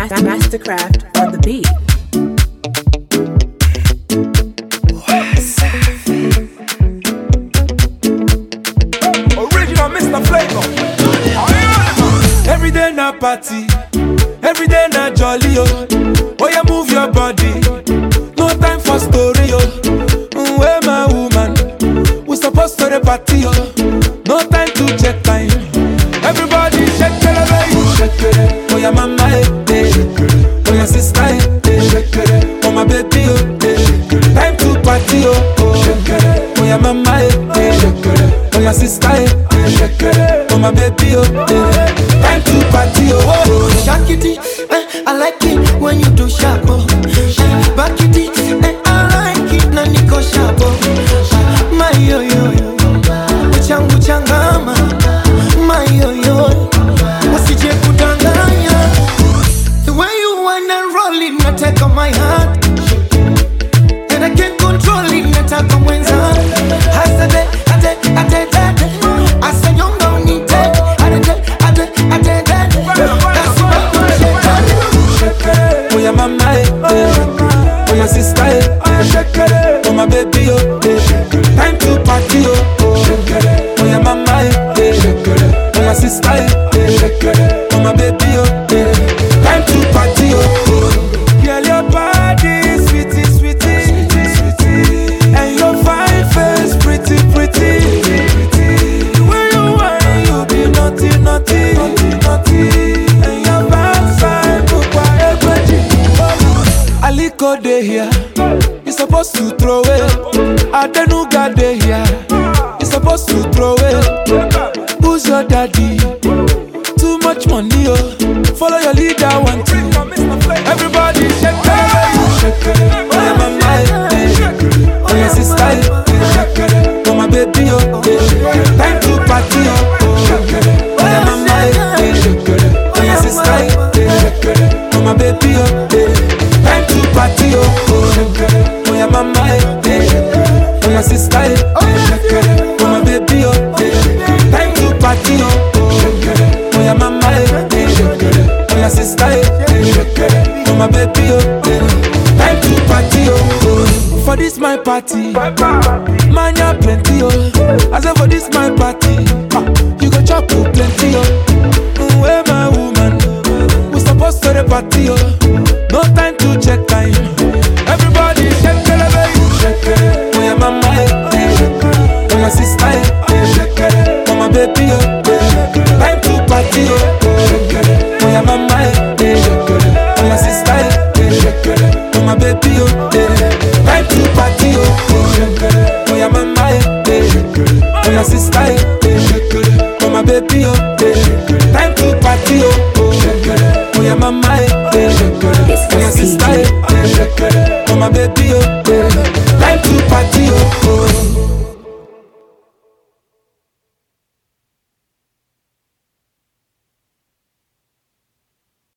Mastercraft on the beat. Original Mr. Flavor. Every day na party, every day na jolly, oh. Oh, yeah, move your body. No time for story, oh. Where my woman? We supposed to the party, oh. No time to check time. Everybody shake it, baby. Shake it. Oh, yeah, mama, eh. Oh, yeah, sister, eh. Oh, my baby, oh. Time to party, oh. Oh, yeah, mama, eh. Oh, yeah, sister, eh. Oh, my baby, oh. Time to party, oh. Shake it, I like it when you do sharp, oh. Back it, I like it na niko sharp, oh. My yo yo, uchangu changama. My yo yo, usije kudanganya. The way you wanna roll it, nataka my heart, and I can't control it, nataka mwenza. Hasade, ate, asanyonga unite, ate. That's what you shake. Oh, yeah, mama, eh. Oh, yeah, sister, eh. Oh, my baby, oh. Time to party, oh. Oh, yeah, mama, eh. Oh, yeah, sister, eh. Oh, my baby, oh. Time to party, oh. Girl, your body, sweetie. And your fine face, pretty. The way you whine, you be naughty. And your backside, Aliko dey here, you supposed to throw it. Adenuga dey here, you supposed to throw it. Who's your daddy? Too much money, oh. Follow your leader, one, two. Everybody shake it. Oh, yeah, mama, eh. Oh, yeah, sister, eh. Oh, my baby, oh. Time to party, oh. Oh, yeah, mama, eh. Oh, yeah, sister, eh. Oh, my baby, oh. Time to party, oh. Oh, yeah, mama, eh. Oh, yeah, sister, eh. Oh, my baby, oh. Time to party, oh. Oh, yeah, mama, eh. Oh, yeah, sister, eh. Oh, my baby, oh. Time to party, oh. For this my party, man, ya plenty, oh. I say for this my party, you go chop plenty, oh. Where my woman? We supposed to the party, oh. No time to check time. Everybody shake it, baby. Oh, yeah, mama, eh. Oh, my sister, eh. Oh, my baby, oh. Time to party, oh. Oh, yeah, mama, eh. Oh, my sister, eh. Oh, my baby, oh. Time to party, oh. Oh, yeah, mama, eh. Oh, my sister, eh. Oh, my baby, oh. Time to party, oh. Oh, yeah, mama, eh. Oh, yeah, sister, eh. Oh, my baby, oh.